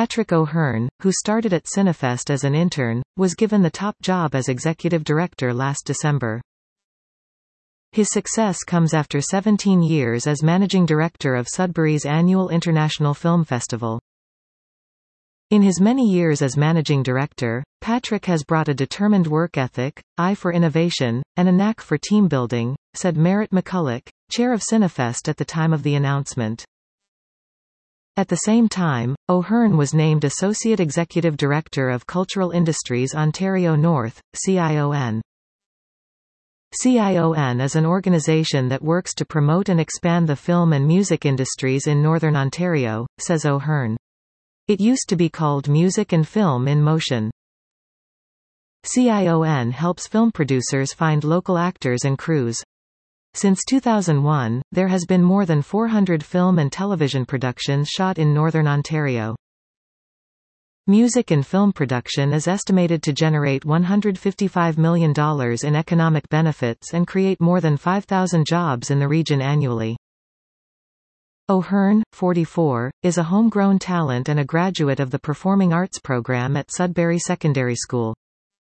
Patrick O'Hearn, who started at Cinefest as an intern, was given the top job as executive director last December. His success comes after 17 years as managing director of Sudbury's annual International Film Festival. In his many years as managing director, Patrick has brought a determined work ethic, eye for innovation, and a knack for team building, said Merritt McCulloch, chair of Cinefest at the time of the announcement. At the same time, O'Hearn was named Associate Executive Director of Cultural Industries Ontario North, CION. CION is an organization that works to promote and expand the film and music industries in Northern Ontario, says O'Hearn. It used to be called Music and Film in Motion. CION helps film producers find local actors and crews. Since 2001, there has been more than 400 film and television productions shot in Northern Ontario. Music and film production is estimated to generate $155 million in economic benefits and create more than 5,000 jobs in the region annually. O'Hearn, 44, is a homegrown talent and a graduate of the Performing Arts program at Sudbury Secondary School.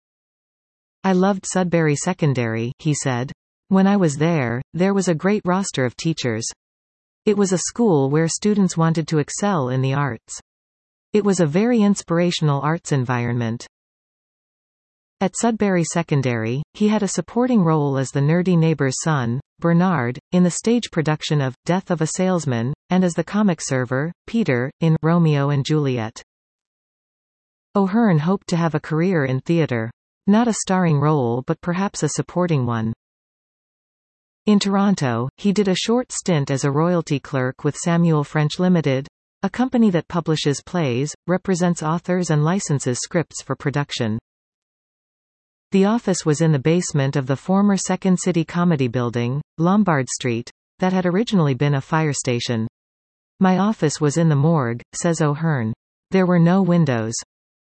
"I loved Sudbury Secondary," he said. "When I was there was a great roster of teachers. It was a school where students wanted to excel in the arts. It was a very inspirational arts environment." At Sudbury Secondary, he had a supporting role as the nerdy neighbor's son, Bernard, in the stage production of Death of a Salesman, and as the comic server, Peter, in Romeo and Juliet. O'Hearn hoped to have a career in theatre. Not a starring role but perhaps a supporting one. In Toronto, he did a short stint as a royalty clerk with Samuel French Limited, a company that publishes plays, represents authors and licenses scripts for production. The office was in the basement of the former Second City Comedy Building, Lombard Street, that had originally been a fire station. "My office was in the morgue," says O'Hearn. "There were no windows."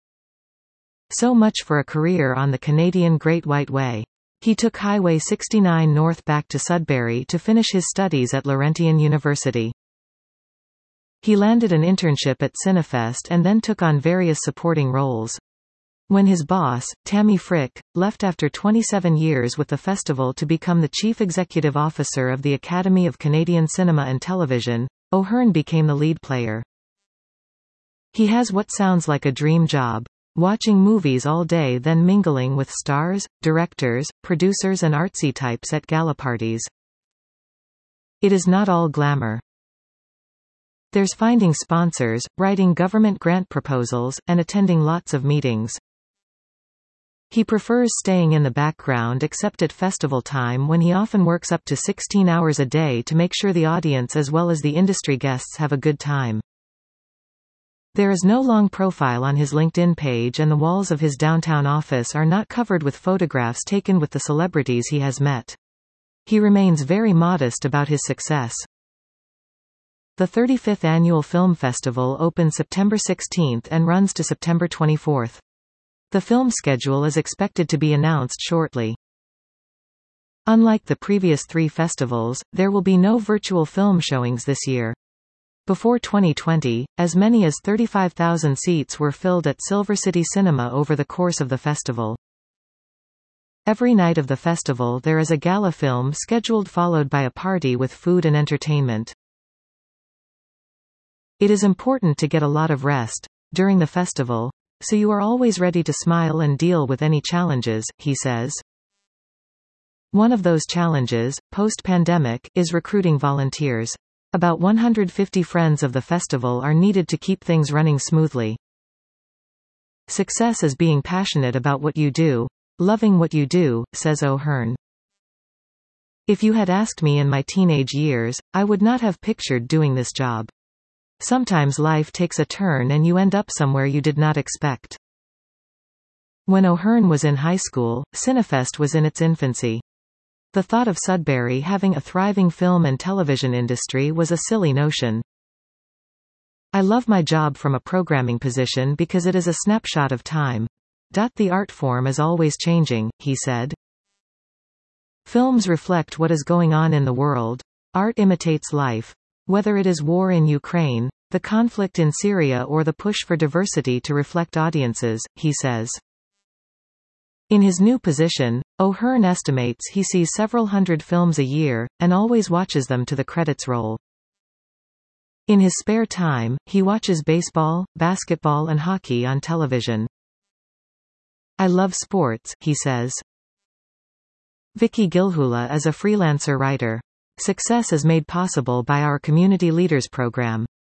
So much for a career on the Canadian Great White Way. He took Highway 69 north back to Sudbury to finish his studies at Laurentian University. He landed an internship at Cinefest and then took on various supporting roles. When his boss, Tammy Frick, left after 27 years with the festival to become the chief executive officer of the Academy of Canadian Cinema and Television, O'Hearn became the lead player. He has what sounds like a dream job. Watching movies all day then mingling with stars, directors, producers and artsy types at gala parties. It is not all glamour. There's finding sponsors, writing government grant proposals, and attending lots of meetings. He prefers staying in the background except at festival time when he often works up to 16 hours a day to make sure the audience as well as the industry guests have a good time. There is no long profile on his LinkedIn page and the walls of his downtown office are not covered with photographs taken with the celebrities he has met. He remains very modest about his success. The 35th Annual Film Festival opens September 16 and runs to September 24. The film schedule is expected to be announced shortly. Unlike the previous three festivals, there will be no virtual film showings this year. Before 2020, as many as 35,000 seats were filled at Silver City Cinema over the course of the festival. Every night of the festival there is a gala film scheduled followed by a party with food and entertainment. It is important to get a lot of rest during the festival, so you are always ready to smile and deal with any challenges, he says. One of those challenges, post-pandemic, is recruiting volunteers. About 150 friends of the festival are needed to keep things running smoothly. Success is being passionate about what you do, loving what you do, says O'Hearn. If you had asked me in my teenage years, I would not have pictured doing this job. Sometimes life takes a turn and you end up somewhere you did not expect. When O'Hearn was in high school, Cinefest was in its infancy. The thought of Sudbury having a thriving film and television industry was a silly notion. "I love my job from a programming position because it is a snapshot of time. The art form is always changing," he said. Films reflect what is going on in the world. Art imitates life. Whether it is war in Ukraine, The conflict in Syria or the push for diversity to reflect audiences, he says. In his new position, O'Hearn estimates he sees several hundred films a year, and always watches them to the credits roll. In his spare time, he watches baseball, basketball and hockey on television. I love sports, he says. Vicky Gilhula is a freelancer writer. Success is made possible by our Community Leaders program.